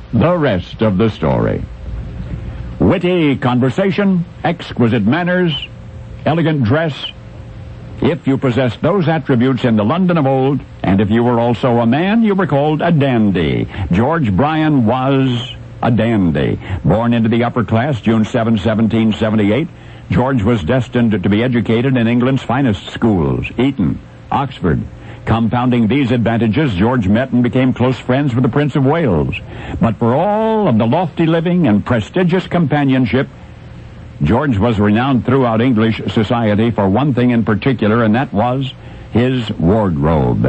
The rest of the story. Witty conversation, exquisite manners, elegant dress. If you possessed those attributes in the London of old, and if you were also a man, you were called a dandy. George Bryan was a dandy. Born into the upper class, June 7, 1778, George was destined to be educated in England's finest schools, Eton, Oxford. Compounding these advantages, George met and became close friends with the Prince of Wales. But for all of the lofty living and prestigious companionship, George was renowned throughout English society for one thing in particular, and that was his wardrobe.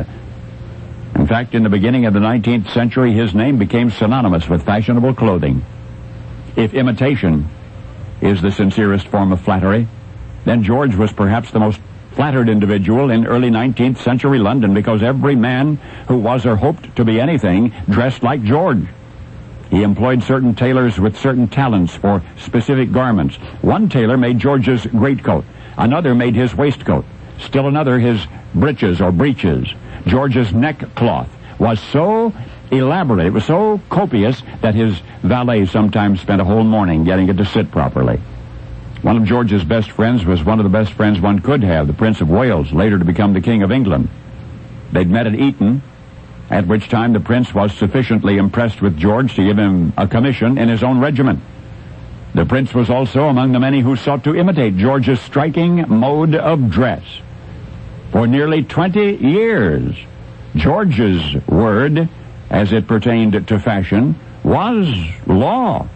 In fact, in the beginning of the 19th century, his name became synonymous with fashionable clothing. If imitation is the sincerest form of flattery, then George was perhaps the most flattered individual in early 19th century London, because every man who was or hoped to be anything dressed like George. He employed certain tailors with certain talents for specific garments. One tailor made George's greatcoat. Another made his waistcoat. Still another his breeches or breeches. George's neckcloth was so elaborate, it was so copious, that his valet sometimes spent a whole morning getting it to sit properly. One of George's best friends was one of the best friends one could have, the Prince of Wales, later to become the King of England. They'd met at Eton, at which time the Prince was sufficiently impressed with George to give him a commission in his own regiment. The Prince was also among the many who sought to imitate George's striking mode of dress. For nearly 20 years, George's word, as it pertained to fashion, was law.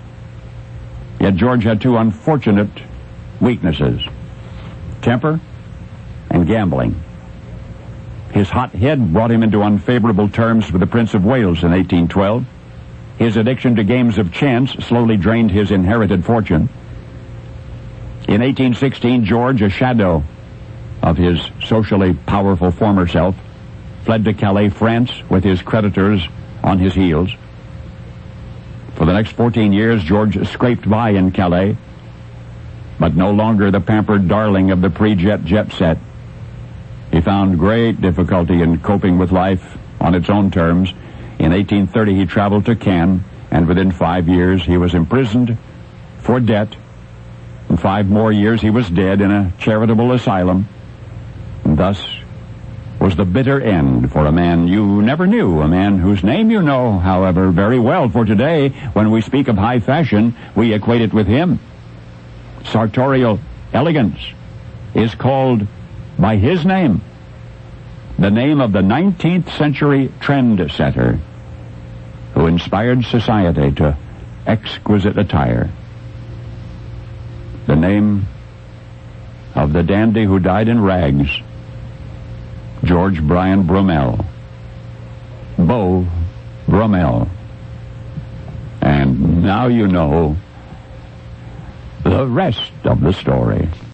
Yet George had two unfortunate weaknesses: temper and gambling. His hot head brought him into unfavorable terms with the Prince of Wales in 1812. His addiction to games of chance slowly drained his inherited fortune. In 1816, George, a shadow of his socially powerful former self, fled to Calais, France, with his creditors on his heels. For the next 14 years, George scraped by in Calais, but no longer the pampered darling of the pre-jet jet set. He found great difficulty in coping with life on its own terms. In 1830, he traveled to Cannes, and within 5 years, he was imprisoned for debt. In 5 more years, he was dead in a charitable asylum. And thus was the bitter end for a man you never knew, a man whose name you know, however, very well, for today, when we speak of high fashion, we equate it with him. Sartorial elegance is called by his name, the name of the 19th century trend-setter who inspired society to exquisite attire. The name of the dandy who died in rags, George Bryan Bromell, Beau Brummel. And now you know the rest of the story.